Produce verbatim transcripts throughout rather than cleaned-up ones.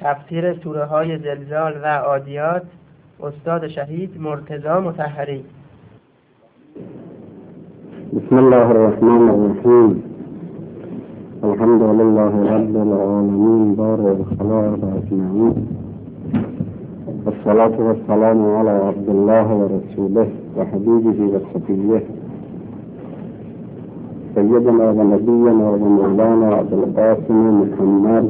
تفسیر سوره های زلزال و عادیات استاد شهید مرتضی مطهری. بسم الله الرحمن الرحیم. الحمد لله رب العالمین بارئ الخلائق اجمعین، والصلاة والسلام علی عبد الله و رسوله و حبیبه و صفیه سیدنا و نبینا و مولانا ابوالقاسم محمد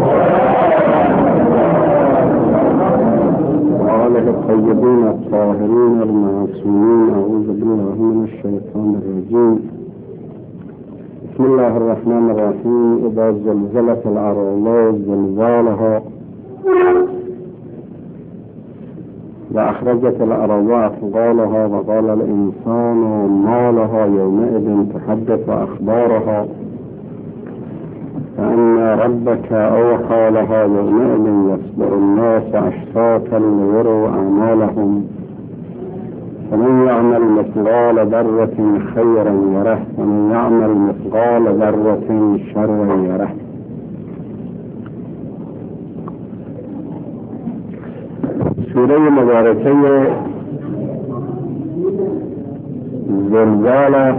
و آله الطیبین الطاهرین المعصومین. اعوذ بالله من الشیطان الرجیم. بسم الله الرحمن الرحیم. اذا زلزلت الارض زلزالها و اخرجت الارض اثقالها و قال الانسان ما لها یومئذ تحدث اخبارها فان ربك اوحى لها یومئذ يصدر الناس اشتاتا ليروا اعمالهم فمن يعمل مثقال ذرة خيرا يره ومن يعمل مثقال ذرة شرا يره. سوره مبارکه زلزال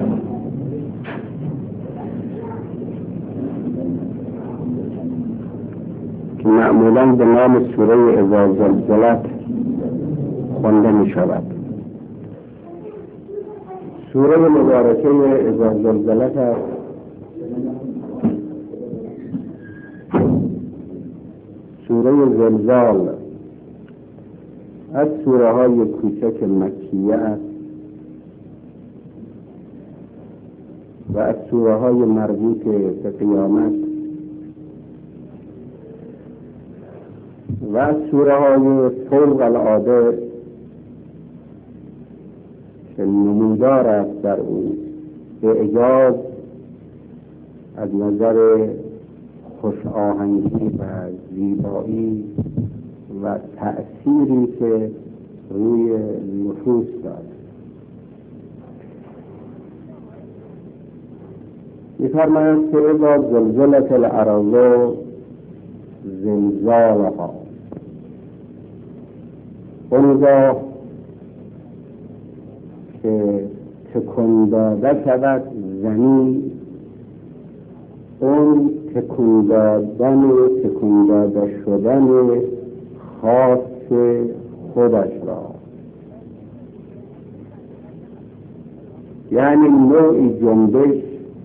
که معمولا به نام سوره اذا زلزلت خوانده می شود. سوره مبارکه اذا زلزلت است سوره زلزال از سوره های کوچک مکیه است و از سوره های مربوط به قیامت و از سوره های فوق العاده که نمودار است در او اعجاز از نظر خوش آهنگی و زیبایی و تأثیری که روی نفوس دارد. می‌فرماید که اذا زلزلت الارض زلزالها، اونجا که تکان داده شود زمین، اون تکان دادن و تکان داده شدن خاص خودش را، یعنی نوعی جنبش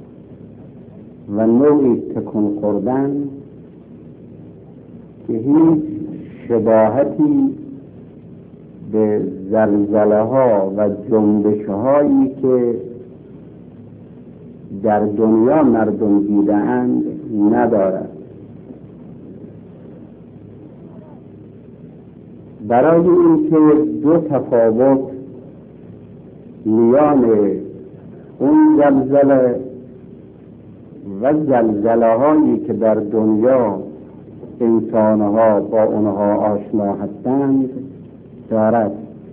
و نوعی تکان خوردن که هیچ شباهتی به زلزله ها و جنبش هایی که در دنیا مردم دیدند ندارد. برای اینکه دو تفاوت میان اون زلزله و زلزله هایی که در دنیا انسانها با اونها آشنا هستند دارد.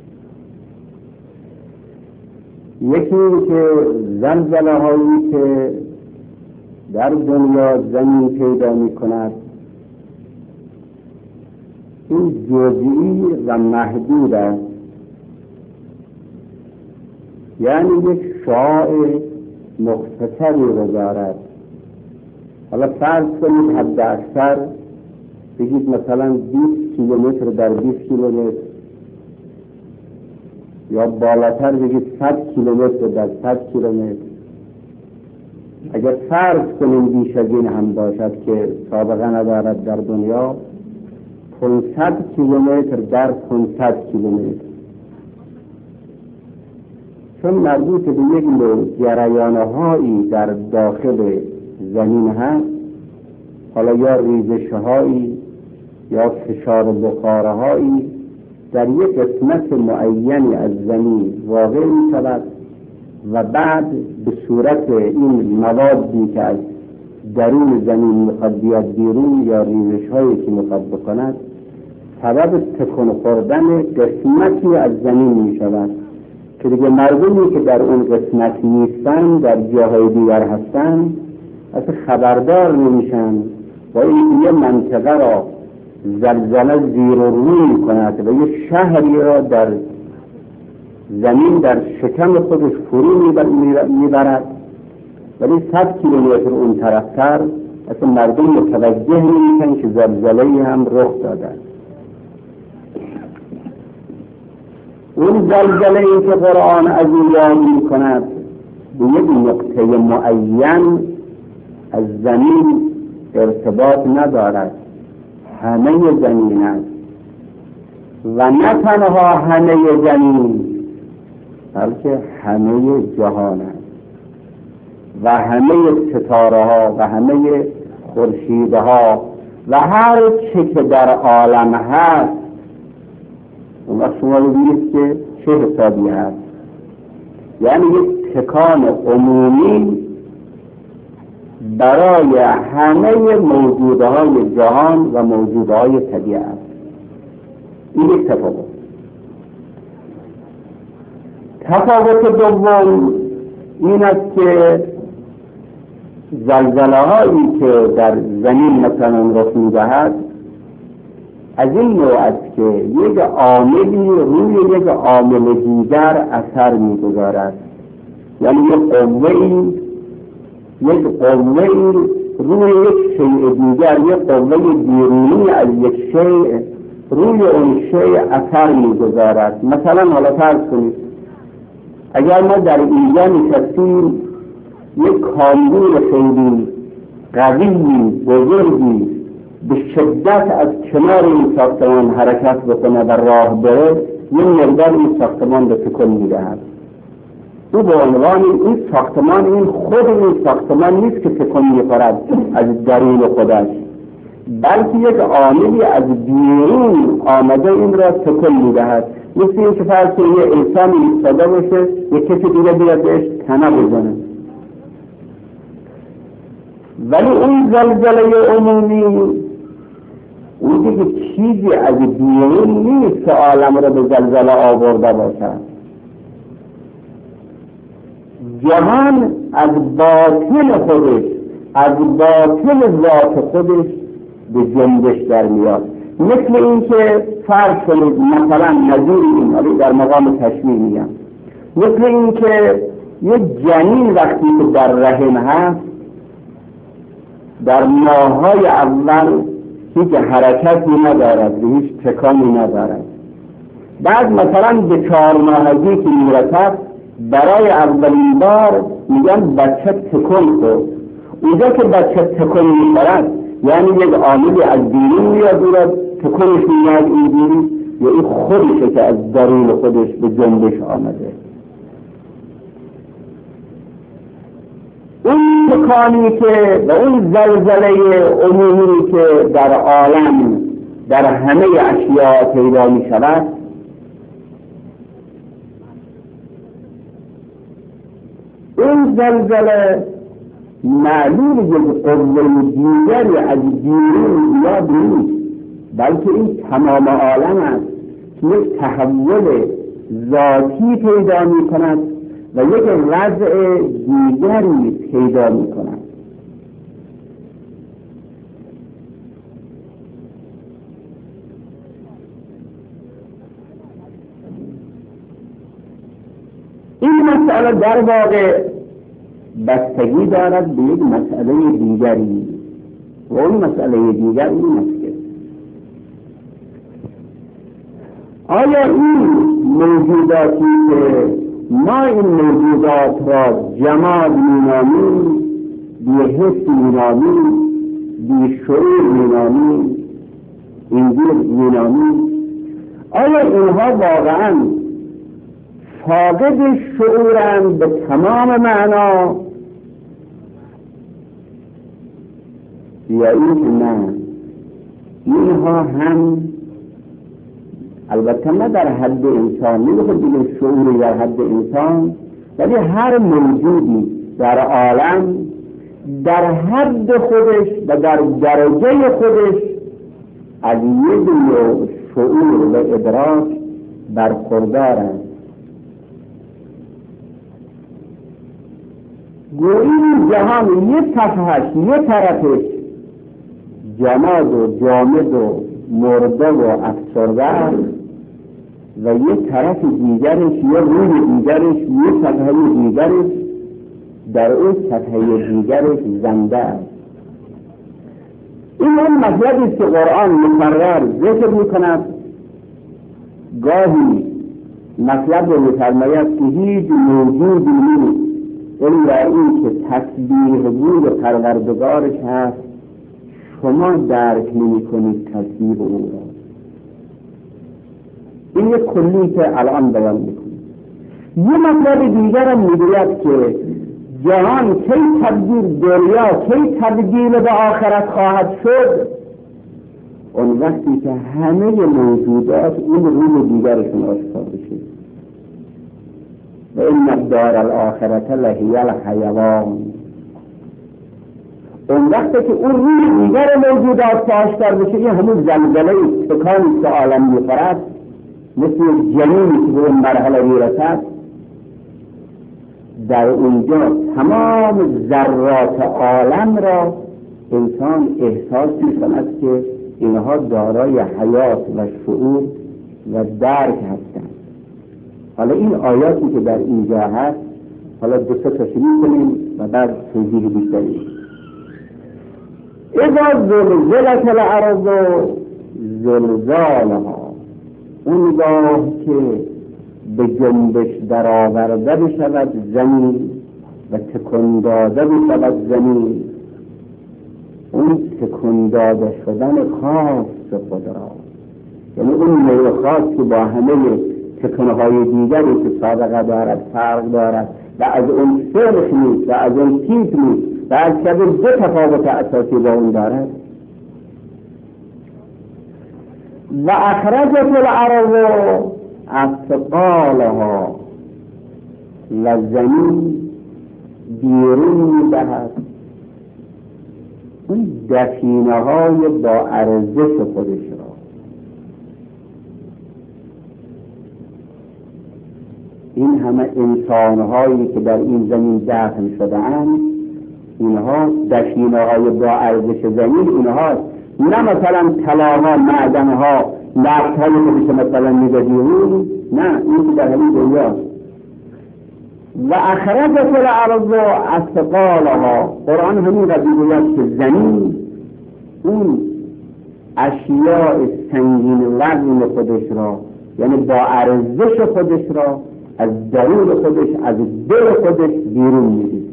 یکی اینکه زلزله هایی که در دنیا زمین پیدا می کند این جزئی و محدود است، یعنی یک شعاع مختصری رو دارد. حالا فرض کنید حد اکثر بگید مثلا بیست کیلومتر در بیست کیلومتر، یا بالاتر بگید صد کیلومتر در صد کیلومتر. اگر فرض کنیم بیش از این هم باشد که سابقه ندارد در دنیا، پانصد کیلومتر در پانصد کیلومتر، چون مربوط به یک نوع جریان‌هایی در داخل زمین هست، حالا یا ریزش‌هایی یا فشار بخارهایی در یک قسمت معینی از زمین واقع می‌شود و بعد به صورت این موادی که از درون زمین میخواد بیاد بیرون یا ریزش هایی که میخواد بکند سبب تکان خوردن قسمتی از زمین میشود که دیگه مردمی که در اون قسمت نیستن، در جاهای دیگر هستن، اصلا خبردار نمیشن و این یه منطقه را زلزله زیر و روی میکند و یک شهری را در زمین در شکم خودش فرو میبرد، ولی صد کیلومتر اون طرفتر اصلا مردم متوجه نمیشن که زلزله‌ای هم رخ داده. اون زلزله ای که قرآن از این یاد میکند به یک نقطه معین از زمین ارتباط ندارد، همه زمین است و نه تنها همه زمین بلکه همه جهان است و همه ستاره ها و همه خورشیدها و هر چه که در عالم هست. اون وقت شما ببینید که چه حسابی هست، یعنی یک تکان عمومی برای همه موجودهای جهان و موجودهای طبیعت. این یک تفاوت. تفاوت دوم این است که زلزله هایی که در زمین مثلا رخ می‌دهد از این نوع است که یک عاملی روی یک عامل دیگر اثر می‌گذارد، یعنی یک قوه‌ای یک قوه‌ای روی یک شیء دیگر، یک قوه بیرونی از یک شیء روی اون شیء اثر می‌گذارد. مثلا حالا فرض کنید اگر ما در اینجا نشستیم یک کاندور خیلی قوی بزرگی به شدت از کنار این ساختمان حرکت بکنه و راه بره، یه مقدار این ساختمان به تکون میدهد. او به عنوان این ساختمان، این خود این ساختمان نیست که تکون میخورد از درون خودش، بلکه یک عاملی از بیرون آمده این را تکون میدهد. مثل این که فرض کنید یه انسان ایستاده باشه، یک کسی دیگه بیاد بهش تنه بزنه. ولی اون زلزله عمومی اون دیگه چیزی از بیرون نیست که عالم را به زلزله آورده باشد. جهان از باطن خودش، از باطن ذات خودش به جنبش در میاد. مثل این که فرض کنید مثلا نظیر این حالی در مقام تشمیل میگم، مثل این که یک جنین وقتی که در رحم هست در ماه‌های اول هیچ حرکتی ندارد و هیچ تکانی ندارد. بعد مثلا به چهار ماهگی که میرسد برای اولین بار میگن بچه تکون خورد. اونجا که بچه تکون میخورد یعنی یک عاملی از بیرون میاد او را تکونش میاد اینجوری، یا این خودشه که از درون خودش به جنبش آمده. اون تکانی که و اون زلزله عمومی که در عالم در همه اشیاء پیدا می شود، این زلزله معلوم یک قوه دیگری از بیرون زیاد نیست، بلکه این تمام عالم است که یک تحول ذاتی پیدا می کند و یک وضع دیگری پیدا می کند. این مسئله در واقع بستگی دارد به یک مسئله دیگری و اون مسئله دیگر این است که آیا این موجوداتی که ما این موجودات را جماد مینامیم، بی حس مینامیم، بی شعور مینامیم، اینجور مینامیم، آیا اینها واقعا فاقد شعورند به تمام معنا یا این نه؟ اینها هم البته نه در حد انسان، نمیخواد دیگه شعوری در حد انسان، ولی هر موجودی در عالم در حد خودش و در درجه خودش از یک نوع شعور و ادراک برخوردار است. گویی جهان یه صفحش، یه طرفش جماد و جامد و مرده و افسرده است و یه طرف دیگرش یا روی دیگرش یه سطح دیگرش در اون سطح دیگرش زنده است. این اون مطلبی است که قرآن مکرر ذکر میکند. گاهی مطلب رو میفرماید که هیچ موجودی نیست الا این که تسبیح گوی پروردگارش هست، شما درک نمی کنید تسبیح او را. این یک کلی که الان بیان میکنید. یه مطلب دیگر هم میگوید که جهان کی تبدیل دنیا کی تبدیل به آخرت خواهد شد؟ اون وقتی که همه موجودات این روی دیگرشون آشکار بشه. و این الدار الاخرة لهی الحیوان. اون وقتی که اون روی دیگر موجودات آشکار بشه، این همون زلزله تکانی که عالم میخورد، مثل جنینی که به اون مرحله میرسد، در اونجا تمام ذرات عالم را انسان احساس می‌کند که اینها دارای حیات و شعور و درک هستند. حالا این آیاتی که در اینجا هست، حالا دو سه تا شروع کنیم و بعد توضیح بیشتری. اذا زلزلت الارض زلزالها، اونگاه که به جنبش در آورده بشود زمین و تکان داده بشود زمین، اون تکان داده شدن خاص خود را، یعنی اون میل خاص که با همه تکانهای دیگری که سابقه دارد فرق دارد و از اون فرق نیست و از اون تیپ نیست و از شده دو تفاوت اساسی با اون دارد. و اخرجت الارض اثقالها، و زمین بیرون میدهد اون دفینه های با ارزش خودش را. این همه انسان هایی که در این زمین دفن شده اند، اینها دفینه های با ارزش زمین اینها، نه مثلا طلاها، معدنها، نفت های خودش مثلا میدادیون، نه، این در همین دنیا. و اخرجت الارض اثقالها، قرآن همین را میگوید که زمین اون اشیاء سنگین وزن خودش را، یعنی با ارزش خودش را از درون خودش، از دل خودش بیرون می‌ریزه.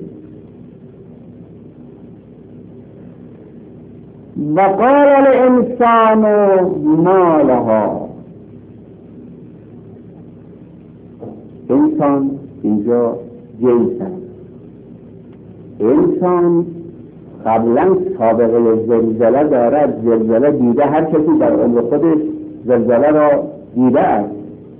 و قال الانسان ما لها، انسان اینجا جنس است. انسان قبلا سابقه زلزله دارد، زلزله دیده، هر کسی در عمر خودش زلزله را دیده است،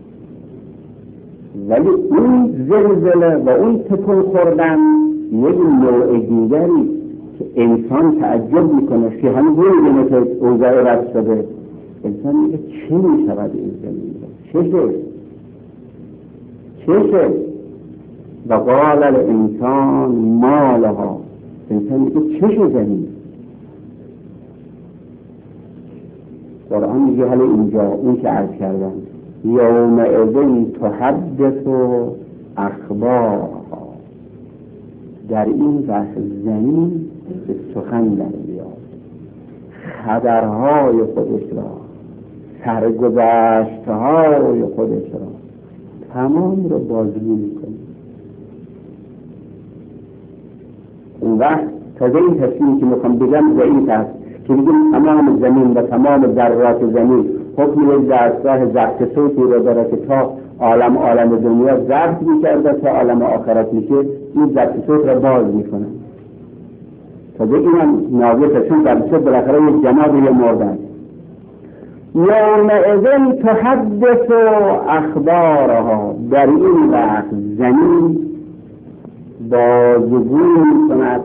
ولی اون زلزله و اون تکون خوردن یک نوع دیگری که انسان تعجب میکنه که همین دیگه که اوضاع رفت شده، انسان میگه چه میشود این زمین را؟ چشه؟ چشه؟ و قال الانسان ما لها، انسان میگه چشه زمین؟ قرآن میگه حالا اینجا اون که عرض کردن یومئذ تحدث اخبارها، در این وقت زمین به سخن در بیاد، خبرهای خودش را، سرگذشتهای خودش را تمام را بازگو میکنه. اون وقت تازه این تصمیم که میخوام بگم ضعیف است که بگیم تمام زمین و تمام ذرات زمین حکم یک دستگاه ضبط صوتی را داره که تا عالم عالم دنیا ضبط میکرده، تا عالم آخرت میشه این ضبط صوت را باز میکنه. تازه این هم ناظر چون ضبط صوت بالاخره یک جماعت یا مردن. یومئذ تحدث اخبارها، در این وقت زمین بازگو میکند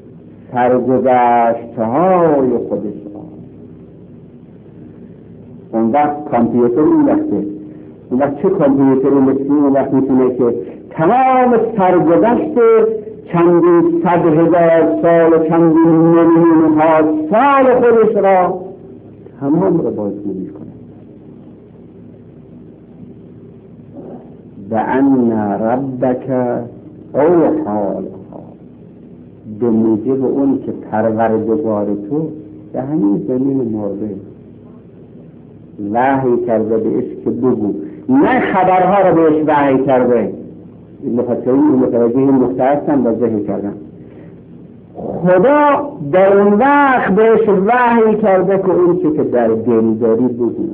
سرگذشتهای خودش را. اون وقت کامپیوتر این وقته، اون وقت چه کامپیوتری مثل اون وقت میتونه که تمام سرگذشت چندین صد هزار سال و چندین میلیون ها سال خودش را حمام رو باز نمی کنه. و ان ربک اوحی لها، به موجب اون که پروردگار تو به همین زمین مرده وحی کرده بهش که بگو، نه خبرها رو بهش وحی کرده. این مفسرین متوجه این نکته هستن و ذکر کردن خدا در اون وقت بهش وحی کرده که اون چه که در دل داری بگو.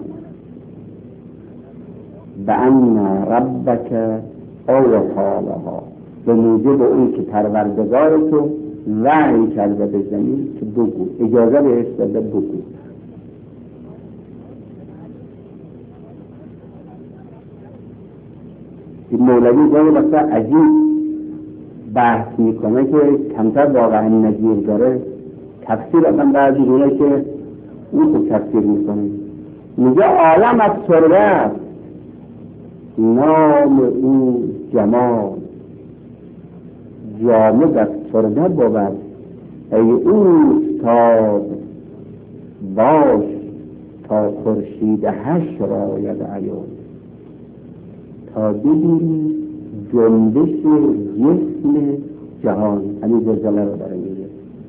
و ان ربک اوحی لها، به موجب اون که پروردگار تو وحی کرده به زمین که بگو، اجازه بهش داده بگو. این مولوی جایی وقتا عجیب بحث میکنه که کمتر واقعا نظیر داره. تفسیر اصلا بعضی گونه که اون خوب تفسیر میکنه، میگه عالم از سرده است، نام او جمال، جامد از سرده بود. ای اوستاد باش تا خورشید حشر آید عیان، تا ببینی جنبش جسم جهان. همین زلزله رو داره میگه.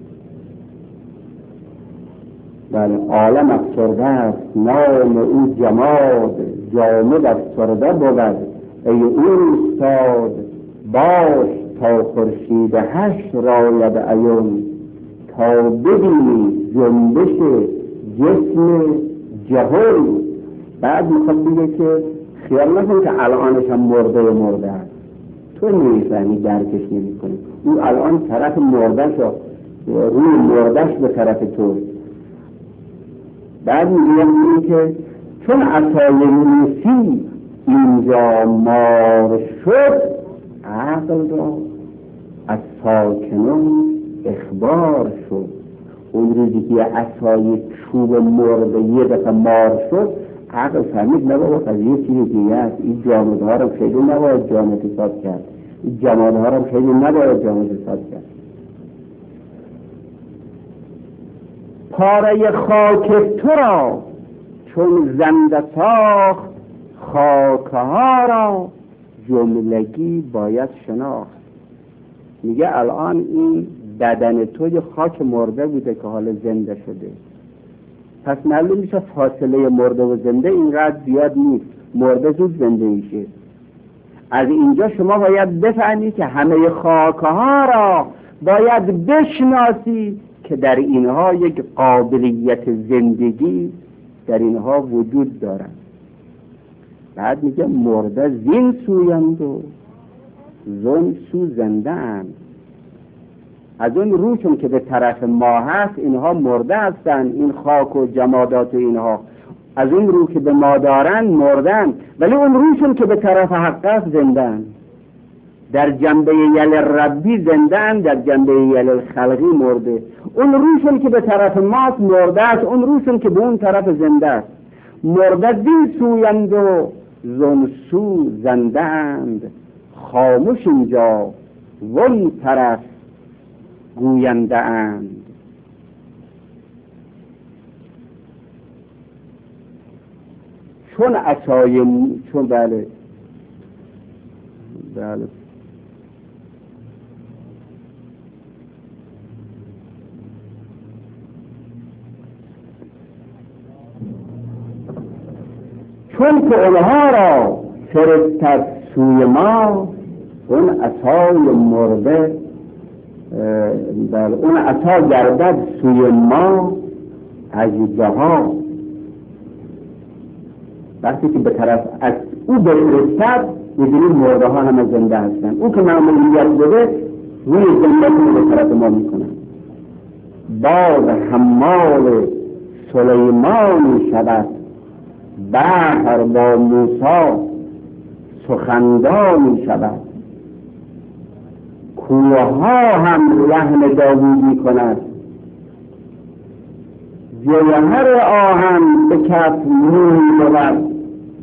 بله، عالم افسرده است، نام او جماد، جامد افسرده بود. ای اوستاد باش تا خورشید حشر آید عیان، تا ببینی جنبش جسم جهان. بعد میخواد بگه که خیال نکن که الانش هم مرده و مرده است، تو نمیفهمی، درکش نمی کنی. او الان طرف مردش و روی مردش به طرف تو. بعد میگه که چون عصای موسی اینجا مار شد، عقل را از ساکنان اخبار شد. اون روزی که عصای چوب مرده یه دفعه مار شد، عقل فهمید نباید قضیه چیزی دیگه است. این جامدها رو خیلی نباید جامد حساب کرد، این جمادها رو خیلی نباید جامد حساب کرد. پاره خاک تو را چون زنده ساخت، خاکها را جملگی باید شناخت. میگه الان این بدن توی خاک مرده بوده که حالا زنده شده، پس معلوم میشه فاصله مرده و زنده اینقدر زیاد نیست، مرده زود زنده میشه. از اینجا شما باید بفهمی که همه خاکها را باید بشناسی که در اینها یک قابلیت زندگی در اینها وجود دارد. بعد میگه مرده زین سویند و زن سو زنده اند. از اون روشون که به طرف ما هست اینها مرده هستن، این خاک و جمادات و اینها. از اون رو که به ما دارن مردن، ولی اون روشون که به طرف حق است زندن. در جنبه یل ربی زندن، در جنبه یل خلقی مرده. اون روشون که به طرف ماست مرده است، اون روشون که به اون طرف زنده است. مرده دین سویند و زن سو زنده اند، خاموش اینجا ون طرف گوینده اند. چون عصای چون بله بله چون که اونها را فرستد سوی ما، اون عصای مرده بله اون عصا گردد سوی ما اژدها. وقتی که به طرف از او بفرستد می‌بینیم مرده ها همه زنده هستن. او که معمولیت بده روی زنده رو به طرف ما میکنن. باز حمال سلیمان شود، بحر با موسی سخندان شود. کوه ها هم لحن داوودی کند، جوهر آهن به کف موی بود.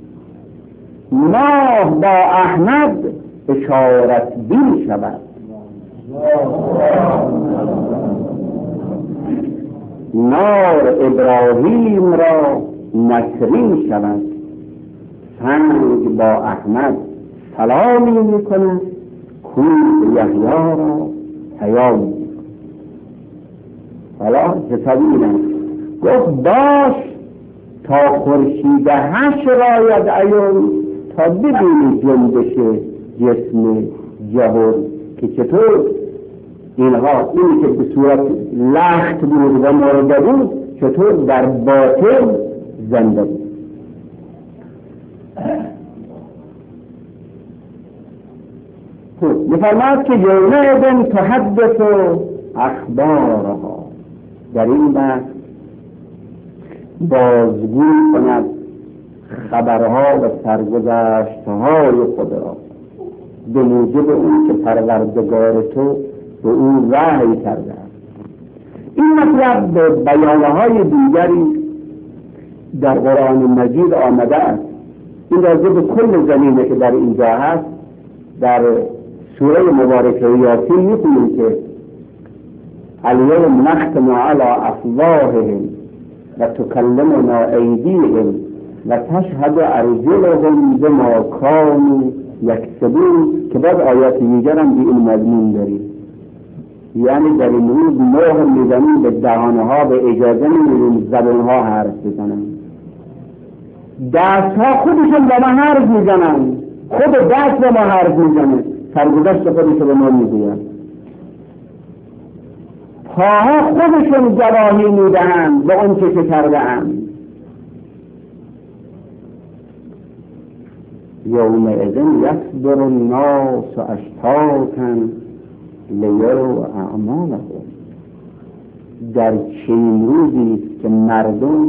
ماه با احمد اشارت بین شود. نار ابراهیم را نسرین شود، سنگ با احمد سلامی میکند، کوه یحیی را پیام میکند. حالا جسدینم گفت باش تا خورشید حشر آید عیون، تا ببینی جنبش جسم جهر که چطور اینها اینی که به صورت لخت بود و مرده بود چطور در باطن زنده بود. می‌فرماید که یومئذ تحدث اخبارها، در این بحث بازگو کند خبرها و سرگذشت‌های خود را به موجب اون که پروردگار تو به اون وحی کرده است. این مطلب به بیانهای دیگری در قرآن مجید آمده است. این راجع به کل زمینه که در اینجا هست. در سوره مبارکه یاسین می‌خونیم که الیوم نختم علی افواههم و تکلمنا ایدیهم و تشهد ارجلهم بما کانوا یکسبون، که بعد آیات دیگر هم به این مضمون داریم. یعنی در این روز مهر میزنیم به دهانها، به اجازه نمیدیم زبانها حرف بزنن. دستها خودشون به ما حرف میزنن، خود دست به ما حرف میزنه، سرگذشت خودش به ما میگوید. پاها خودشون گواهی میدهند به اون چه کرده اند. یومئذ یصدر الناس اشتاتا لیروا اعمالهم، در چنین روزی که مردم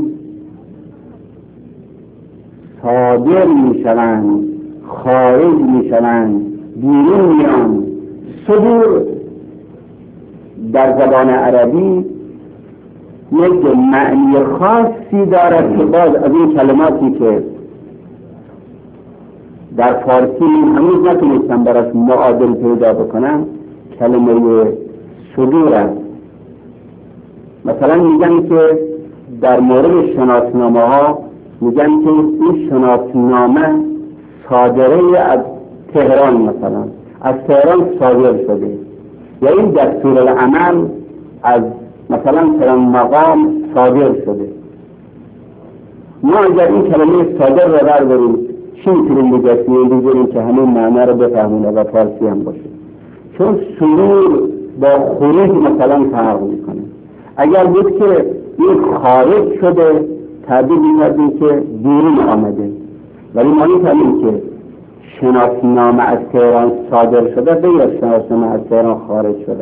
صادر میشوند، خارج میشوند، بیرون میان. صدور در زبان عربی یک معنی خاصی دارد که باز از این کلماتی که در فارسی هنوز نتونستم براش معادل پیدا بکنم، کلمه صدور است. مثلا میگن که در مورد شناسنامه ها میگن که این شناسنامه صادره از تهران، مثلا از تهران صادر شده، یا این دستورالعمل از مثلا فلان مقام صادر شده. ما اگر این کلمه صادر رو برداریم چی میتونیم بگفتیم بگذاریم که همین معنی رو بفهمونه و فارسی هم باشه؟ چون صدور با خروج مثلا فرق میکنه. اگر بود که این خارج شده تعبیر میکردیم که بیرون آمده، ولی ما میتونیم که شناسنامه از تهران صادر شده به یا شناسنامه از تهران خارج شده.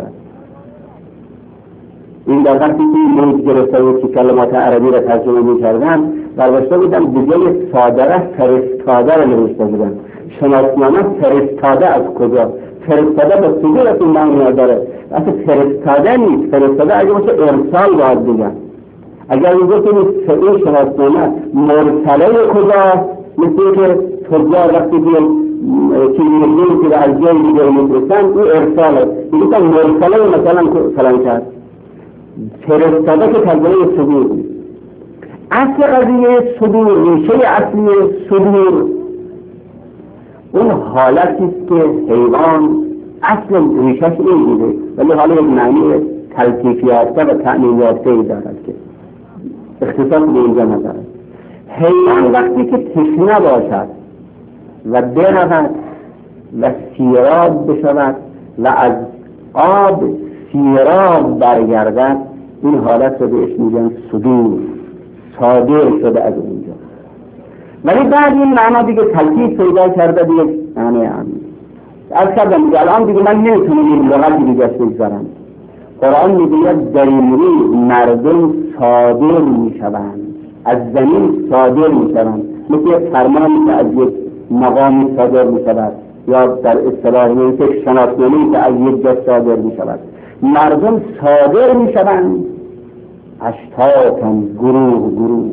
این در وقتی که موج گرفته بود که کلمات عربی را ترجمه میکردن برداشته بودن به جای صادره فرستاده را نوشته بودن. شناسنامه فرستاده از کجا؟ فرستاده به صدور از این معنی داره، اصلا فرستاده نیست. فرستاده اگه باشه ارسال باید بگن. اگر این گفتیم این شناسنامه مرسله کجا، مثل که تجار وقتی بیان چیزی میگوید که از جای دیگر میفرستن، این ارساله. این که مرسله مثلا فلان کرد، فرستاده که ترجمه صدور نیست. اصل قضیه صدور، ریشه اصلی صدور اون حالتی است که حیوان اصل ریشش این بوده، ولی حالا یک معنی تلطیف یافته و تأمین یافته‌ای دارد که اختصاص به اینجا ندارد. حیوان وقتی که تشنه باشد و برود و سیراب بشود و از آب سیراب برگردد، این حالت رو بهش میگن صدور، صادر شده از اونجا. ولی بعد این معنا دیگه تلطیف پیدا کرده دیگه معنی عمیق. از کردم دیگه الان دیگه من نمیتونم این لغتی دیگه بگذارم. قرآن میگوید در این روز مردم صادر میشوند، از زمین صادر میشوند، مثل یک فرمانی که از یک مقامی صادر میشود یا در اصطلاح یک شناسنامه‌ای که از یک جا صادر میشود. مردم صادر میشوند اشتاتا، گروه گروه،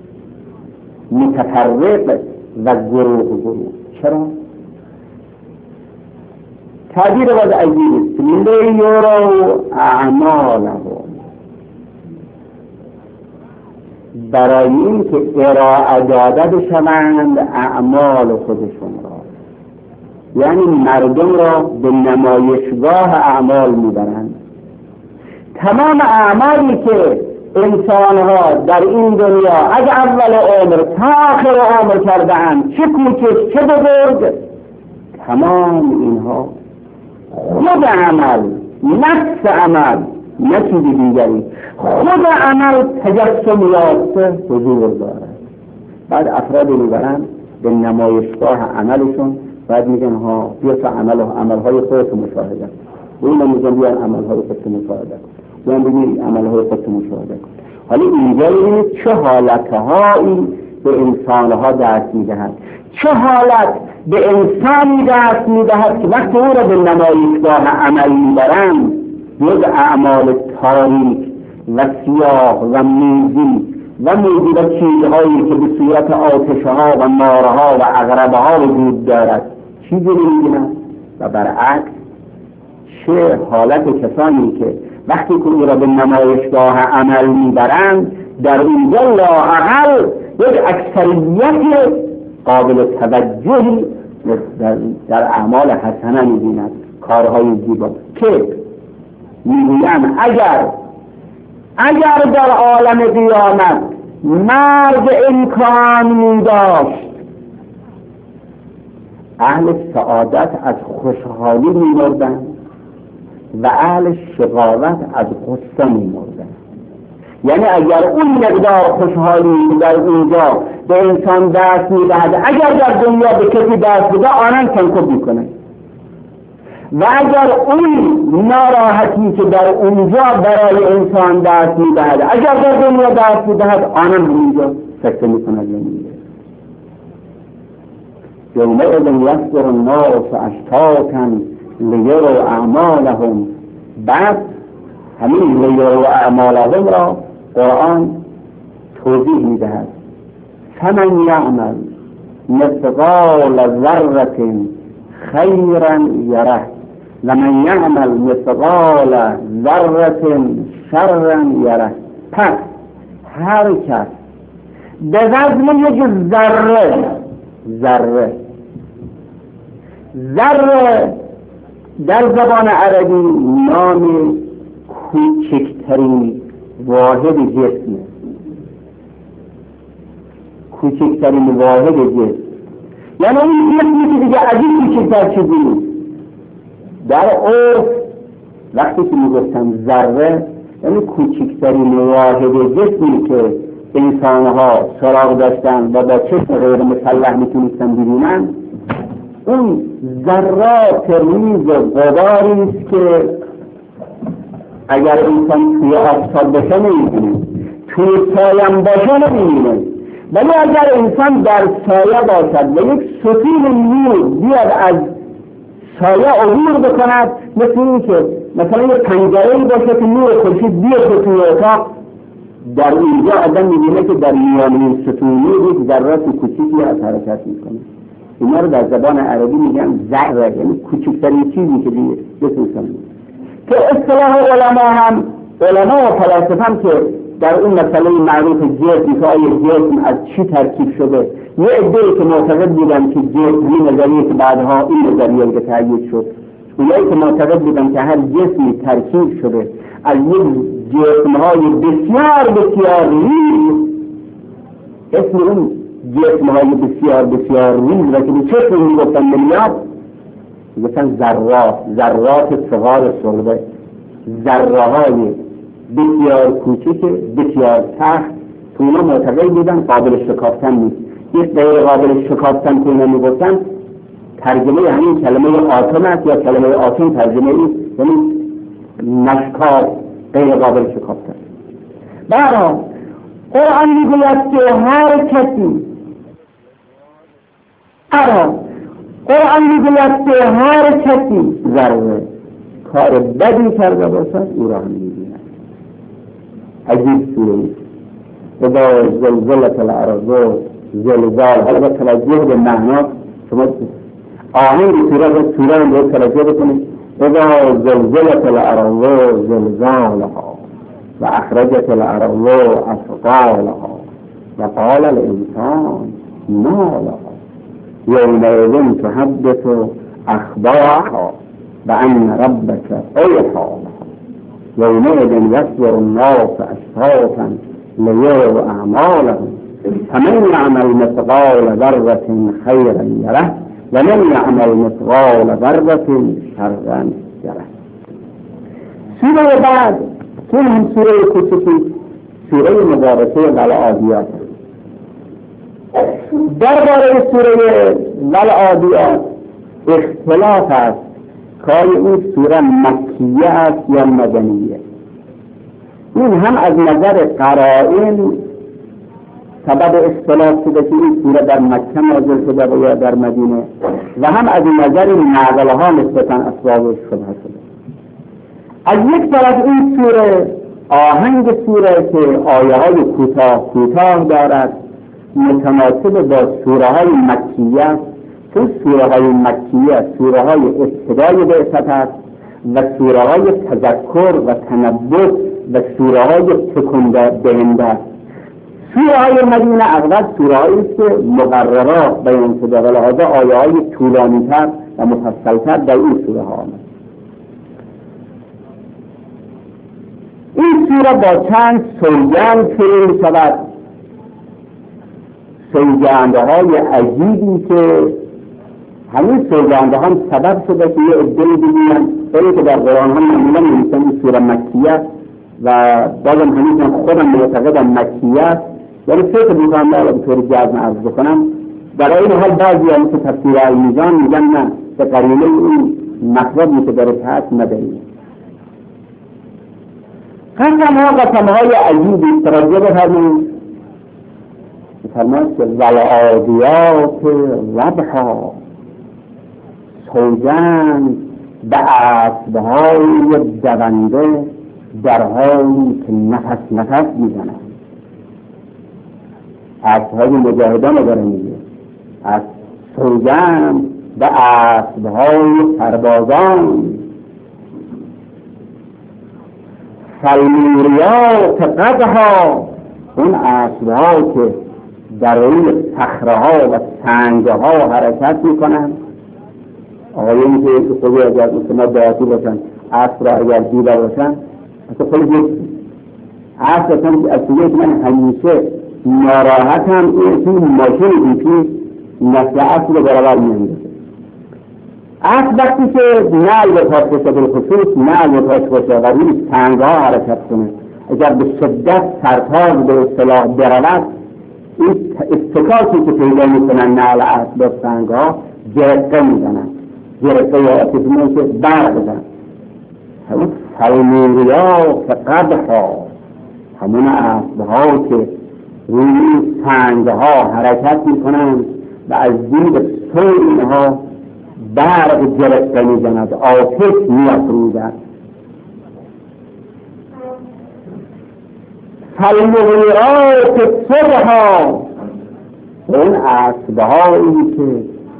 متفرق و گروه گروه. چرا؟ تعبیر باید عجیب است. لیروا اعمالهم، برای این که ارائه داده بشوند اعمال خودشون را، یعنی مردم را به نمایشگاه اعمال میبرند. تمام اعمالی که انسانها در این دنیا از اول عمر تا آخر عمر کرده‌اند، چه کوچک چه بزرگ، تمام اینها خود عمل، نفس عمل، نه چیزی دیگری، خود عمل تجسم یافته حضور دارد. بعد افراد میبرند به نمایشگاه عملشون، بعد میگن ها بیا تا عمل عملهای خودت مشاهده کن. اون میگن بیا عملهای خودت مشاهده کن، اون میگن عملهای خودت مشاهده کن. حالا اینجا ببینید چه حالتهایی به انسانها دست میدهد، چه حالت به انسانی دست میدهد که وقتی او را به نمایشگاه عمل میبرند جز اعمال تاریک و سیاه و موزی و موزی و چیزهایی که به صورت آتشها و مارها و عقربها وجود دارد چیزی نمی‌بینند. و برعکس چه حالت کسانی که وقتی که او را به نمایشگاه عمل میبرند در اینجا لااقل یک اکثریت قابل توجهی در, در اعمال حسنه می‌بیند، کارهای زیبا که میگویم اگر اگر در عالم قیامت مرد امکان می‌داشت اهل سعادت از خوشحالی می‌مردند و اهل شقاوت از غصه می‌مردند. یعنی اگر اون مقدار خوشحالی در اونجا به انسان دست می‌دهد، اگر در دنیا به کسی دست بده آنان تنکب می‌کنند، و اگر اون ناراحتی که در اونجا برای انسان دست می‌دهد اگر در دنیا دست می‌دهد آنان اونجا سکته می‌کنند. یومئذ یصدر الناس اشتاتا لیروا اعمالهم. بعد همین لیروا اعمالهم را قرآن توضیح می‌دهد. فمن یعمل مثقال ذرة خیرا یره و من یعمل مثقال ذرة شرا یره. پس هر کس به وزن یک ذره ذره ذره در زبان عربی نام کوچکترین واحد جسم، کوچکترین واحد جسم، یعنی این جسمی که دیگه از این کوچکتر چیزی نیست. در عرف وقتی که میگفتن ذره یعنی کوچکترین واحد جسمی که انسانها سراغ داشتن و با چشم غیر مسلح میتونستن ببینن، اون ذرات ریز غباری است که اگر انسان توی آفتاب باشه نمیبینه، توی سایه باشه نمیبینه، ولی اگر انسان در سایه باشد و یک ستون نور بیاد از سایه عبور بکند، مثل این که مثلا یک پنجره‌ای باشه که نور خورشید بیاد توی اتاق، در اینجا آدم میبینه که در میان این ستون نور یک ذرات کوچیکی از حرکت میکنه. اینا رو در زبان عربی میگن ذره، یعنی کوچکترین چیزی که دیگه بسوزن. که اصطلاح علما هم علما و فلاسفه هم که در اون مسئله معروف جسم که آیا جسم از چی ترکیب شده، یه عده‌ای که معتقد بودن که جسم این نظریه که بعدها این نظریه که تأیید شد، اونایی که معتقد بودن که هر جسمی ترکیب شده از یک جسم‌های بسیار بسیار ریز، اسم اون جسم‌های بسیار بسیار ریز و که به چشم میگفتن نمیاد، میگفتن ذرات، ذرات صغار صلبه، ذره‌های بسیار کوچک بسیار سخت که اونا معتقد بودن قابل شکافتن نیست. یک غیر قابل شکافتن که اونا میگفتن ترجمه همین کلمه آتم است، یا کلمه آتم ترجمه ایست یعنی نشکاف، غیر قابل شکافتن. برای قرآن میگوید که هر کسی برای قرآن میگوید که هر کسی ذره کار بدی کرده باشد او را هم میبیند. عجیب سوره اذا زلزلت الارض زلزال. حالا توجه به معنا شما آهنگ سوره رو سوره رو توجه بکنید. اذا زلزلت الارض زلزالها و اخرجت الارض اثقالها و قال الانسان ما لها یومئذ تحدث اخبارها بأن ربك اوحى لها یومئذ یصدر الناس اشتاتا لیروا اعمالهم فمن یعمل مثقال ذرة خیرا یره ومن یعمل مثقال ذرة شرا یره. سوره بعد که هم سوره کوچکی سوره مبارکه والعادیات. درباره سوره والعادیات اختلاف است که این سوره مکیه است یا مدنیه. این هم از نظر قرائن سبب اختلاف شده که این سوره در مکه نازل شده و یا در مدینه، و هم از نظر نقل‌ها نسبتاً اسباب شبهه شده. از یک طرف این سوره آهنگ سوره که آیه های کوتاه کوتاه دارد متناسب با سوره های مکیه است، چون سوره های مکیه سوره های ابتدای بعثت است و سوره های تذکر و تنبؤ و سوره های تکون دهنده است. سوره های مدینه اغلب سوره هایی است که مقررات بیان شده و لحاظا آیه های طولانی تر و مفصل تر در این سوره ها آمد. این سوره با چند سوگند شروع می شود، سوگندهای عجیبی که همین سوگندها هم سبب شده که یه عده‌ای بگویند برای که در قرآن هم معمولا می‌نویسن این سوره مکیه و بازم همین خودم معتقدم مکیه است، یعنی فکر می‌کنم به طور جزم عرض بکنم. در این حال بعضی هم که تفسیر المیزان میگن نه، به قرینه این مطلبی که داره هست مدنیه. قسم ها قسم های عجیبی توجه بفرمایید. فرماید که والعادیات ضبحا، سوگند به اسبهای دونده در حالی که نفس نفس میزنند. اسبهای مجاهدان رو داره میگه، از سوگند به اسبهای سربازان. فالموریات قدحا، اون اسبها که در روی صخره‌ها و سنگ‌ها حرکت می‌کنند. آقایونی که خودی اگر مثل دعاتی باشن اسب را اگر دیده باشن اصلا خیلی یک اسب اصلا از سویه که من همیشه ناراحتم این توی ماشین ایپی نسل اسب رو برابر می‌اندازه. اسب وقتی که نعل به پاش باشه، بالخصوص نعل به پاش باشه و روی سنگ‌ها حرکت کنه، اگر به شدت سرتاز به اصطلاح برود، این استکاکی که پیدا میکنن نعل اسب به سنگ‌ها جرقه میزنن، جرقه یا اتفاقی که برق بزن. همون فالموریات قدحا، همون اسب‌ها که روی سنگ‌ها حرکت میکنن و از دید سوی اینها برق جرقه میزند، آتش میافروزد. فالمغیرات صبحا، اون اسبهایی که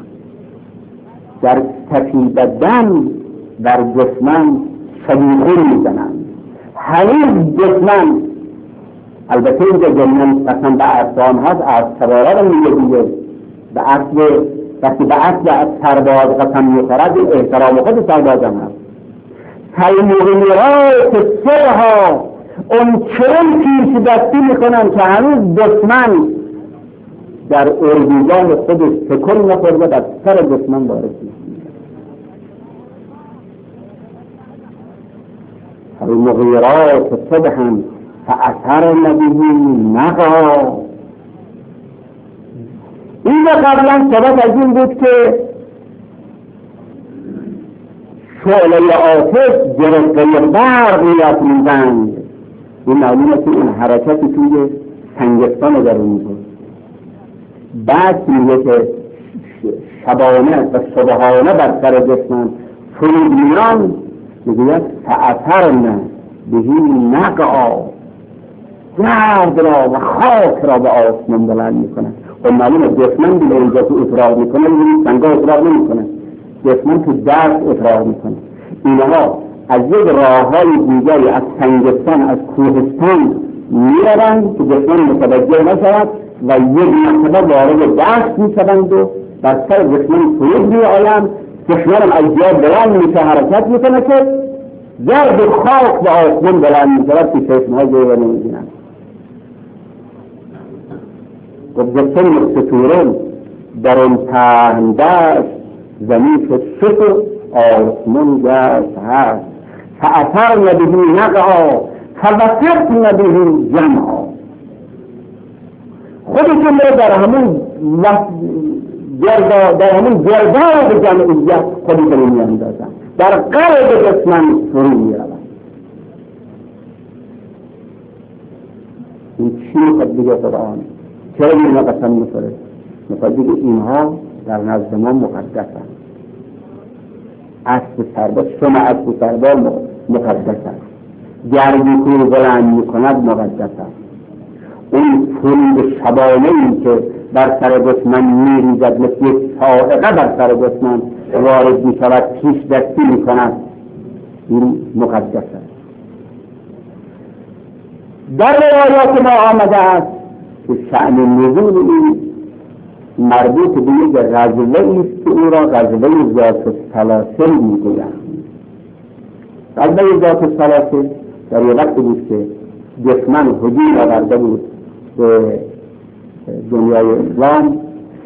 در تپیدن در دشمن شبیخون میزنند. هنوز دشمن، البته اینجا جمعن قسم به اسبان هست، از سواره رو میگه دیگه، به اسب وقتی به اسب سرباز قسم میخورد این احترام خود سرباز هم هست. فالمغیرات صبحا، اون چون پیش دستی میکنن که هنوز دشمن در اردوگاه خودش تکون نخورده در سر دشمن وارد میشه. المغیرات صبحا فاثرن به نقعا. این قبلا صحبت از این بود که شعله آتش جرقه برق میافروزند. این معلومه که این حرکتی توی سنگستان در اون بود. بعد میگه که شبانه و صبحانه بر سر دشمن فرود میان، میگه فاثرن به نقعا، گرد را و خاک را به آسمان بلند میکنن. و معلومه دشمن دیگه اینجا تو افراغ میکنه، این سنگا افراغ نمیکنه، دشمن تو درس افراغ میکنه. اینها از یک راه های دیگری از سنگستان از کوهستان میرن که دشمن متوجه نشود و یک مرتبه وارد دست میشوند و بر سر دشمن فرود میآیند. دشمن از جا بلند میشه، حرکت میکنه که ضرب خاک و آسمان بلند میشود که چشمهای جای نمیبینند. گفت سن ستورم در اون پهن دست زمین شد شد و آسمان گشت هست. فاثرن به نقعا فوسطن به جمعا. خودشون رو در همون گردا در همون گرداب جمعیت خودشون رو میاندازن، در قلب دشمن فرو میروند. این چی میخواد بگه قرآن؟ چرا اینها قسم میخوره؟ میخواد بگه اینها در نزد ما مقدسند. اسب سرباز، شما اسب سرباز مقدس است. گردی که رو بلند میکند مقدس است. اون فرود شبانه‌ای که بر سر دشمن میریزد مثل یک صاعقه بر سر دشمن وارد میشود، پیش دستی میکند، این مقدس است. در روایات ما آمده است که شأن نزول این مربوط به یک غزوه است که او را غزوه ذات السلاسل میگویند. غزوه ذات السلاسل در یک وقت بود که دشمن هجوم آورده بود به دنیای اسلام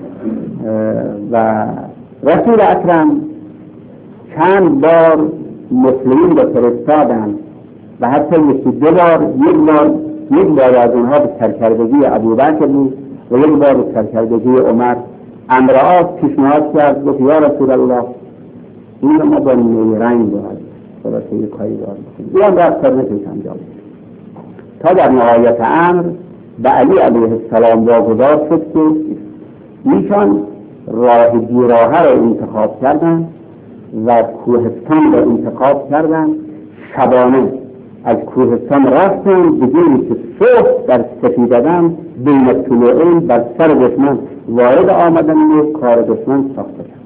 و رسول اکرم چند بار مسلمین را فرستادند و حتی یکی دو بار یک بار یک بار از اونها به سرکردگی ابوبکر بود و یک بار به سرکردگی عمر. امرآس پیشنهاد کرد، گفت یا رسول الله این ما با نیرنگ باید خلاصه یک کاری باید بکنیم. این هم رفت کار نتیش انجام تا در نهایت امر به علی علیه السلام واگذار شد که ایشان راه گیراهه را انتخاب کردند و کوهستان را انتخاب کردند. شبانه از کوهستان رفتند بدون که صبح در سفیددم بین طلوعین بر سر دشمن وارد آمدن و کار دشمن ساخته شد.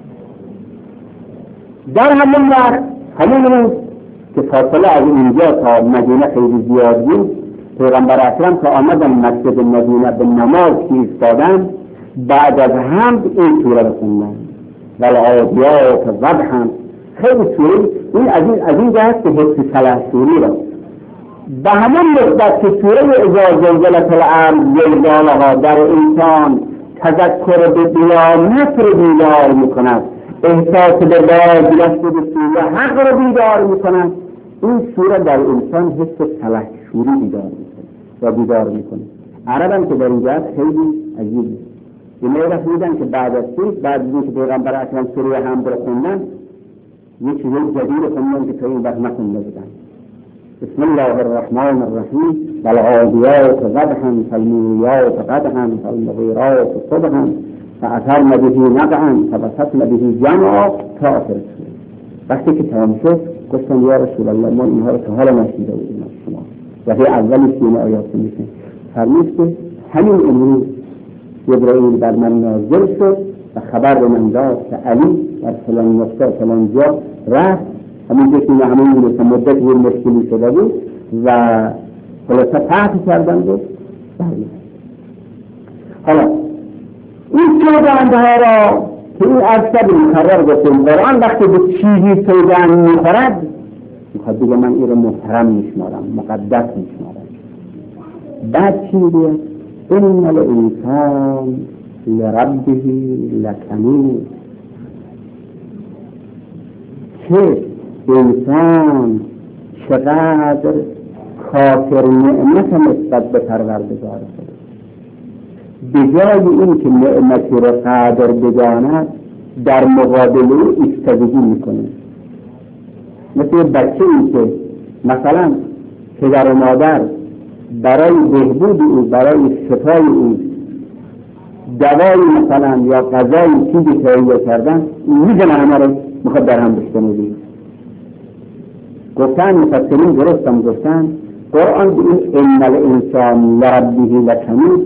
در همون وقت همون روز که فاصله از اینجا تا مدینه خیلی زیاد بود، پیغمبر اکرم که آمدن مسجد مدینه به نماز که ایستادن، بعد از حمد این سوره بخوندن والعادیات ضبحا. خیلی سوره این از این از این جهت که حفظ سلحشوری را به همون نسبت که سوره اذا زلزلت الارض زلزالها در انسان تذکر به قیامت رو بیدار میکند، احساس به بازگشت به سوره حق رو بیدار میکند. این سوره در انسان حس سلحشوری بیدار میکنه و بیدار میکنه. عربم که در این جهت خیلی عجیبه. یعنی وقت میدن که بعد از چیز بعد از اینکه پیغمبر اکرم سوره حمد رو خوندن یه چیز جدید خوندن که تا این وقت نخونده بودن. بسم الله الرحمن الرحیم والعادیات ضبحا فالموریات قدحا فالمغیرات صبحا فاثرن به نقعا فوسطن به جمعا تا آخر سوره. وقتی که تمام شد گفتن یا رسول الله ما اینها رو تا حالا نشنیده بودیم از شما و هی اولی که این آیات میشه. فرمود که همین امروز جبرائیل بر من نازل شد و خبر به من داد که علی در فلان نقطه فلان جا رفت. همین که این همین مثل مدت بود مشکلی شده بود و خلاصه تحت کردند و بله. حالا این سوگنده ها را که این ارشد مقرر گفتیم قرآن وقتی به چیزی سوگند میخورد میخواد دیگه من این رو محترم میشمارم، مقدس میشمارم. بعد چی میگه؟ این الانسان لربه لکنود. که انسان چقدر کافر نعمت نسبت به پروردگار خود، به جای این که نعمتی را قدر بداند در مقابل او ایستادگی میکنه. مثل بچه ای که مثلا پدر و مادر برای بهبود او، برای شفای او دوایی مثلا یا غذایی چیزی تهیه کردن، میزنه همه رو میخواد در هم بشکنه. گفتن مفسرین درستم گفتن قرآن به این ان الانسان لربه لکنود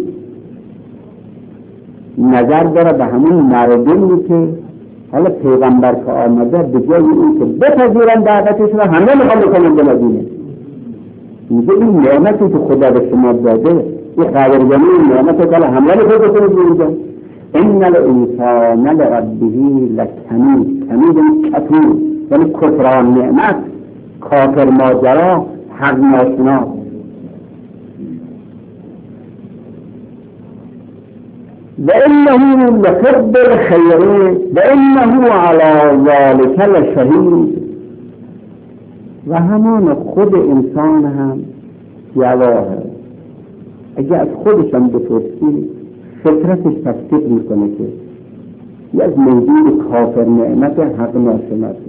نظر داره به همون مردمی که حالا پیغمبر که آمده به جای این که بپذیرن دعوتش رو همه میخوان بکنن به مدینه. میگه این نعمتی که خدا به شما داده این خبرگانی نعمت کلا حمله خود بکنید اینجا. ان الانسان لربه لکنید، کنید یعنی کفور، یعنی کفران نعمت، کافر ماجرا، حق ناشناس. وإنه لحب الخير وإنه على ذلك لشهید. و همان خود انسان هم گواهه. اگه از خودش هم بپرسی فطرتش تصدیق میکنه که یه از موجود کافر نعمت حق ناشناسه.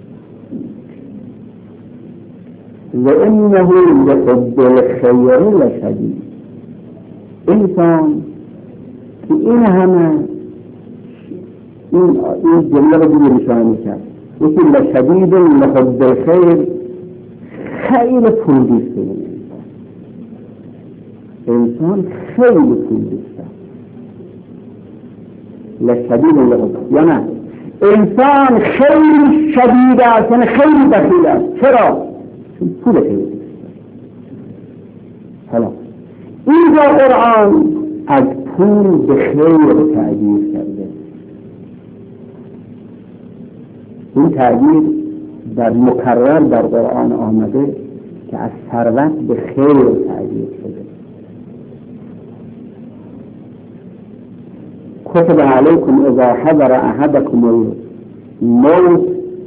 و انه لحب الخیر لشدید. انسان که این همه این این جمله رو دیگه نشانه میکرد، یکی لشدید لحب الخیر، خیلی پول دیسته انسان، خیلی پول دیسته لشدید لحب، یا نه انسان خیلی شدید است، یعنی خیلی بخیل است. چرا؟ چون پول خیلی دیسته. حالا اینجا قرآن از پول به خیر تعبیر کرده. این تعبیر در مکرر در قرآن آمده که از ثروت به خیر تعبیر شده. کتب علیکم اذا حضر احدکم الموت،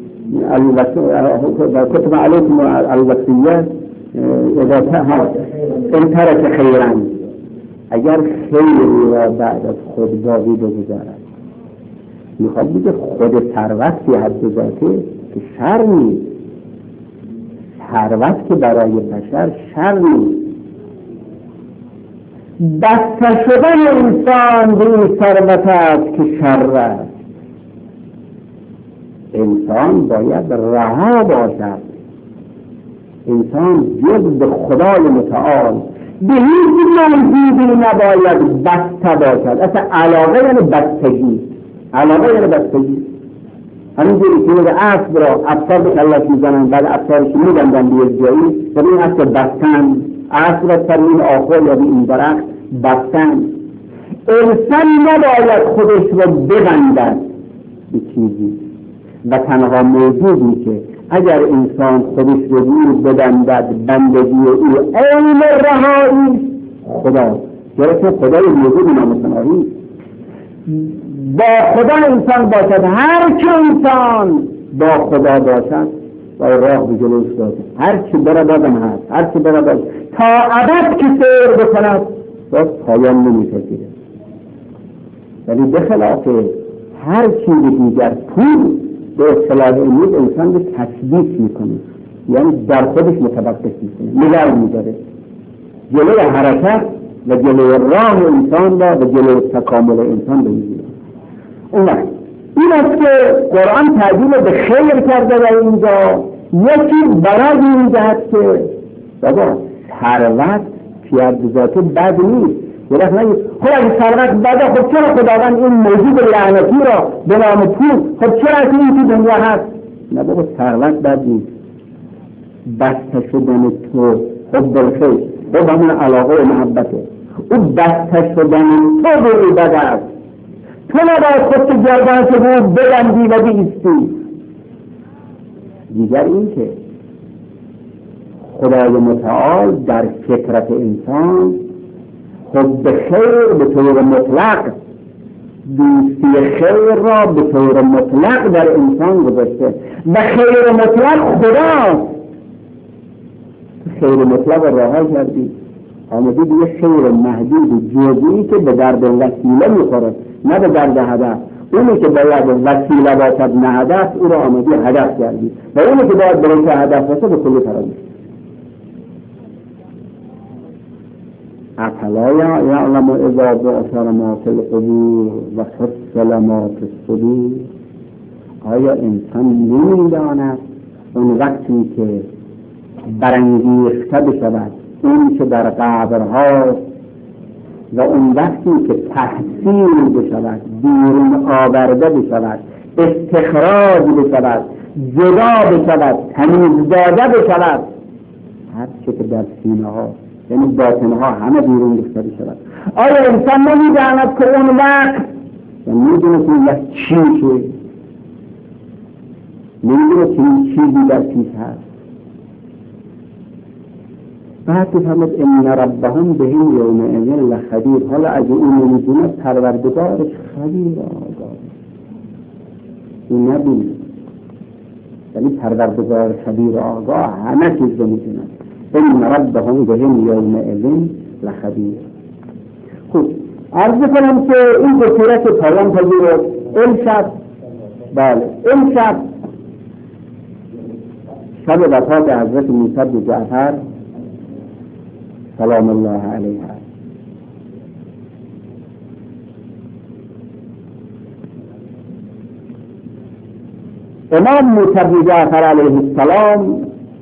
کتب علیکم الوصیه اذا ان ترک خیرا، اگر خیلی را بعد از خود باقی بگذارد. میخواد بگه خود ثروت فی حد ذاته که شر نیست، ثروت که برای بشر شر نیست. بسته شدن انسان به این ثروت است که شر است. انسان باید رها باشد. انسان جز به خدای متعال به هیچ موجودی نباید بسته باشد. اصلا علاقه یعنی بستگی، علاقه یعنی بستگی. همینجوری که میگه اسب را افسار به کلش میزنن، بعد افسارش میبندن به یک جایی و این اسب بستن، اسب را سر این آخر یا به این درخت بستن. انسان نباید خودش را ببندد به چیزی، و تنها موجودی که اگر انسان خودش رو ببندد بندگی او عین رهایی خدا، چرا خدای موجود نامتناهی با خدا انسان باشد. هر چه انسان با خدا باشد و راه به جلوش باشد، هر چی برای بازم هست، هر چی برای بازم تا ابد که سیر بکند باز پایان نمی‌پذیره. ولی بخلاف هر چیز دیگر پول به اصطلاح امروز انسان به تثبیت میکنه، یعنی در خودش متوقف میکنه، نگاه میداره جلوی حرکت و جلوی راه انسان را و جلوی تکامل انسان بگیره. اون وقت این است که قرآن تعبیر به خیر کرده و اینجا یکی برای این جهت که بابا ثروت پیرد ذاته بد نیست. یه رفت نگید خب اگه ثروت بده، خب چرا خداوند این موجود لعنتی را به نام پول، خب چرا از این تو دنیا هست؟ نه بابا ثروت بد نیست. بسته شدن تو خب بالخیر و با من علاقه و محبته، او بسته شدن تو به او بده است. تو نباید خود که گردن که بود ببندی و بیستی. دیگر این که خدای متعال در فطرت انسان خود به خیر به طور مطلق، دوستی خیر را به طور مطلق در انسان گذاشته و خیر مطلق خداست. خیر مطلق رها کردی، آمدی دیگه خیر محدود جزئی که به درد وسیله میخوره نه به درد هدف. اونی که باید وسیله باشد نه هدف، او را آمدی هدف کردی، و اونی که باید برای که هدف باشه به کلی فراموش. افلا یعلم اذا بعثر ما فی القبور و حصل ما فی الصدور. آیا انسان نمی‌داند اون وقتی که برانگیخته بشود اون که در قبرهاست و اون وقتی که تحصیل بشود، بیرون آورده بشود، استخراج بشود، جدا بشود، تمیز داده بشود، هر چه که در سینه ها یعنی باطنها همه بیرون ریخته شود. آیا انسان نمی‌داند که اون وقت نمی‌دونه که این وقت چی میشه، نمی‌دونه که این چیزی در پیش هست. بعد بفرمود ان ربهم بهم یومئذ لخبیر. حالا اگه اون نمی‌دونه پروردگارش خبیر آگاه، این نبینه، یعنی پروردگار خبیر آگاه همه چیز رو می‌دونه. ان ربهم بهم یومئذ لخبیر. خب عرض کنم که این دو سوره که پیام پذیر امشب، بله امشب شب وفات حضرت موسی بن جعفر سلام الله علیه. امام موسی بن جعفر علیه السلام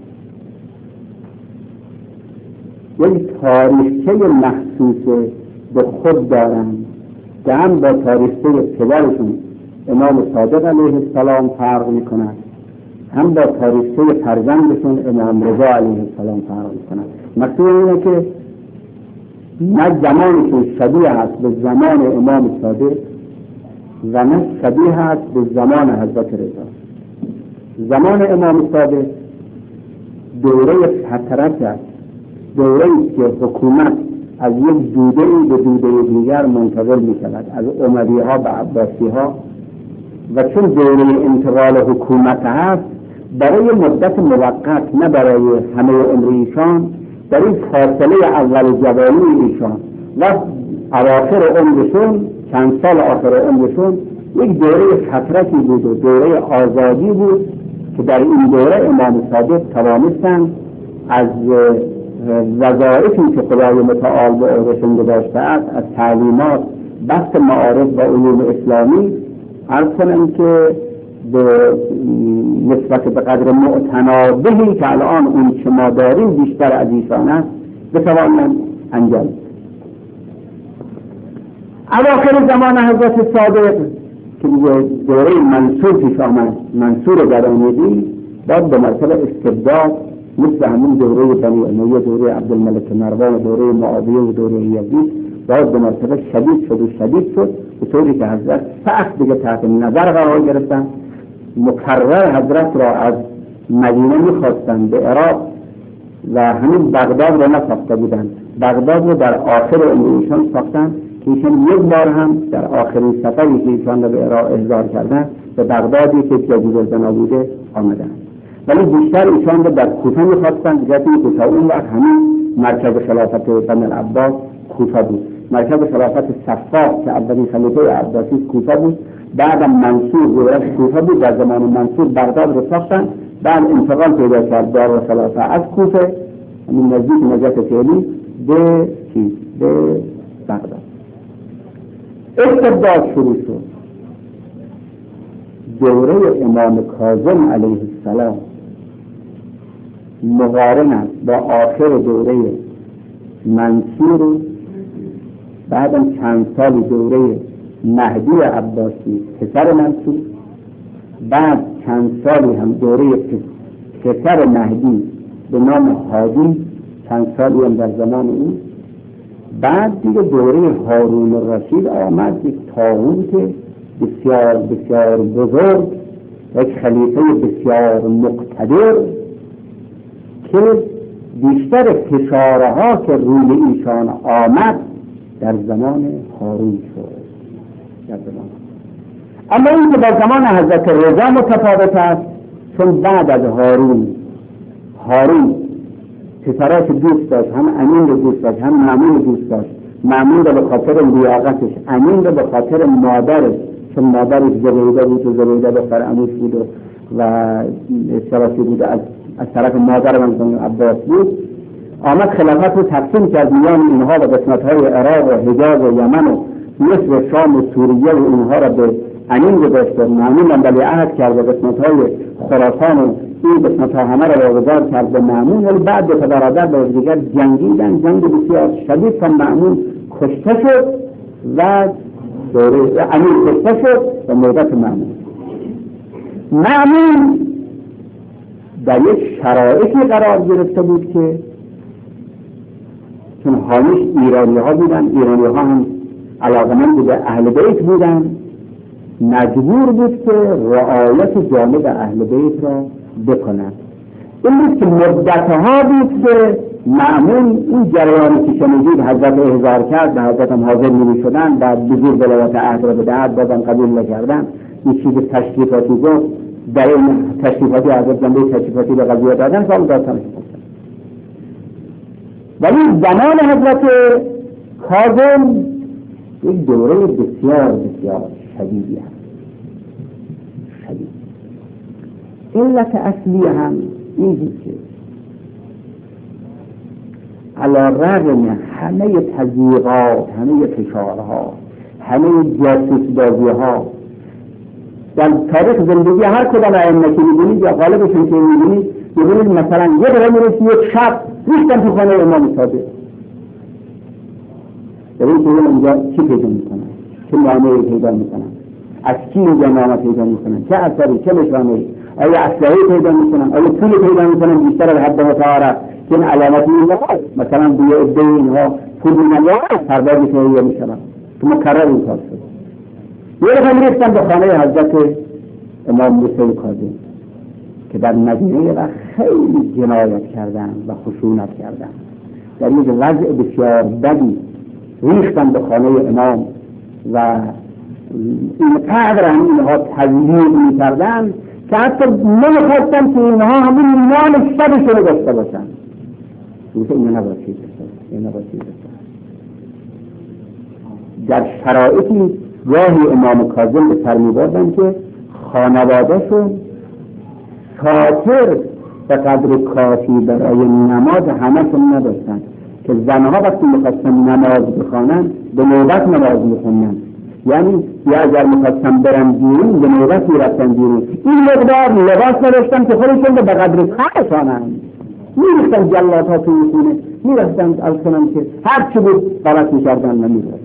یک تاریخچه مخصوص به خود دارند که هم با تاریخچه پدرشون امام صادق علیه السلام فرق میکنند، هم با تاریخچه فرزندشون امام رضا علیه السلام فرق میکنند. مقصود اینه که نه زمانشون شبیه است به زمان امام صادق و نه شبیه است به زمان حضرت رضا. زمان امام صادق دوره فترت است، دوره‌ای که حکومت از یک دوده‌ای به دوده دیگر منتقل می‌شود، از اموی‌ها به عباسی‌ها، و چون دوره انتقال حکومت هست برای مدت موقت، نه برای همه عمر ایشان، در این فاصله اول جوانی ایشان و اواخر عمرشون، چند سال آخر عمرشون، یک دوره فترتی بود و دوره آزادی بود که در این دوره امام صادق توانستند از وظایفی که خدای متعال به عهدهشون گذاشته است، از تعلیمات، بحث معارف و علوم اسلامی، عرض کنم که به نسبت به قدر معتنابهی که الان اون که ما داریم بیشتر از ایشان است بتوانند انجام. اواخر زمان حضرت صادق که دوره منصور پیش آمد، منصور گرانیدی، بعد به مرتبه استبداد مثل همون دوره بنی امیه، دوره عبدالملک مروان، دوره معاویه و دوره یزید، باید به مرتبه شدید شد و شدید شد به طوری که حضرت سخت دیگه تحت نظر قرار گرفتن. مکرر حضرت را از مدینه میخواستن به عراق و همین بغداد را نساخته بودن. بغداد رو در آخر عمر ایشان ساختن که ایشان یک بار هم در آخرین سفری که ایشان را به عراق احضار کردن به بغدادی که جزیره بوده آمدن، ولی بیشتر ایشان رو در کوفه میخواستن، جهتی که تا اون وقت همین مرکز خلافت بنی العباس کوفه بود. مرکز خلافت صفاق که اولین خلیفه عباسی کوفه بود، بعد منصور دورش کوفه بود، در زمان منصور بغداد رو ساختن، بعد انتقال پیدا کرد دارالخلافه از کوفه همین نزدیک نجف فعلی به چیز به بغداد. استبداد شروع شد. دوره امام کاظم علیه السلام مقارن است با آخر دوره منصور، بعدم چند سال دوره مهدی عباسی پسر منصور، بعد چند سالی هم دوره پسر مهدی به نام هادی، چند سالی هم در زمان او، بعد دیگه دوره هارون الرشید آمد، یک طاغوت بسیار بسیار بزرگ، یک خلیفه بسیار مقتدر که بیشتر فشارها که روی ایشان آمد در زمان هارون شد. در زمان اما این که در زمان حضرت رضا متفاوت است، چون بعد از هارون هارون پسراش دوست داشت، هم امین رو دوست داشت، هم مامون رو دوست داشت. مامون رو به خاطر لیاقتش، امین رو به خاطر مادرش، چون مادرش زبیده بود و زبیده دختر عموش بود و اشتراکی بود از از طرف مادر من عباس بود، آمد خلافت رو تقسیم کرد میان اینها و قسمت‌های عراق و حجاز و یمن و مصر، شام و سوریه و اینها را به امین گذاشت و مامون هم ولیعهد کرد و قسمت‌های خراسان و این قسمت‌ها همه را واگذار کرد به مامون. ولی بعد دو تا برادر با دیگر جنگیدن، جنگ بسیار شدید تا مامون کشته شد و دوره امین کشته شد و مدت مامون مامون در یک شرایطی قرار گرفته بود که چون حامیش ایرانی ها بودن، ایرانی ها هم علاقمند به اهل بیت بودن، مجبور بود که رعایت جانب اهل بیت را بکنن. این بود که مدتها بود که معمول این جریانی که شنیدید حضرت احضار کرد به حضرت هم حاضر نمی شدن، بعد بزرگ ولایت عهد را بدهد بازم قبول نکردن، این چیز تشریفاتی گفت، در این تشریفاتی حضرت جنبه تشریفاتی به قضیه دادن سال داستانش گفتن. ولی زمان حضرت کاظم یک دوره بسیار بسیار شدیدی هست. شدید. علت اصلی هم این بود که علی رغم همه تضییقات، همه فشارها، همه جاسوس بازیها در تاریخ زندگی هر کدام ائمه که می‌بینید یا غالبشون که می‌بینید، می‌بینید مثلا یه دفعه می‌رسید یک شب ریختن تو خانه امام صادق. ببین که اونجا چی پیدا می‌کنن، چه نامه‌ای پیدا می‌کنن، از کی اینجا نامه پیدا می‌کنن، چه اثری، چه نشانه‌ای، آیا اسلحه‌ای پیدا می‌کنن، آیا پول پیدا می‌کنن بیشتر از حد متعارف که این علامتی اینها مثلا بیه عده اینها پول می‌دن یا سربازی که اینجا می‌شنن که مکرر این کار شد. یه دفعه می‌رفتن به خانه حضرت امام حسین کاظم که در مدینه و خیلی جنایت کردن و خشونت کردن، در یک وضع بسیار بدی ریختن به خانه امام و اینقدر هم اینها تضییق می‌کردن که حتی نمی‌خواستن که اینها همون نام شبشون رو داشته باشن. میگه این نباشید این نباشید در شرایطی گاهی امام کاظم به سر می‌بردن که خانواده‌شون شاطر به قدر کافی برای نماز همه‌شون نداشتن که زنها وقتی می‌خواستن نماز بخوانن به نوبت نماز می‌خوندن، یعنی یا اگر می‌خواستن برن بیرون به نوبت می‌رفتن بیرون. این مقدار لباس نداشتن که خودشون به قدر کارشانن، می‌رفتن جلات‌ها تو می‌خونه، می‌رفتن الکنم که هر چی بود غلط می‌کردن نمی‌رفتن.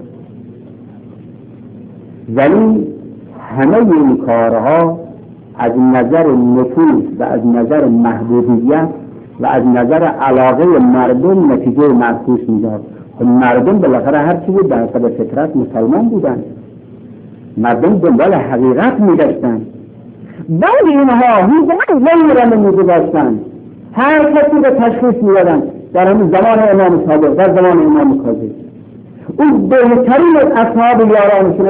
ولی همه این کارها از نظر نفوذ و از نظر محبوبیت و از نظر علاقه مردم نتیجه معکوس میداد. مردم بالاخره هر چی بود در حسب فطرت مسلمان بودن، مردم دنبال حقیقت میگشتن. بعد اینها هیچ نمیرن میگذاشتن، هر کسی به تشخیص میدادن. در همین زمان امام صادق، در زمان امام کاظم، اون بهترین از اصحاب یارانشون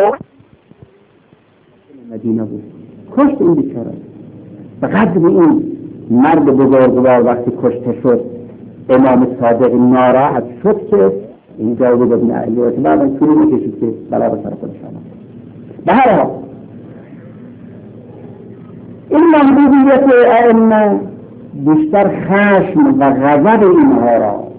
مدینه بود، کشت این بیچاره. به قدر این مرد بزرگوار وقتی کشته شد امام صادق ناراحت شد که اینجا بود ابن علی و بعد طولی میکشید که بلا به سر خودش آمد. به هر حال این محبوبیت ائمه بیشتر خشم و غضب اینها را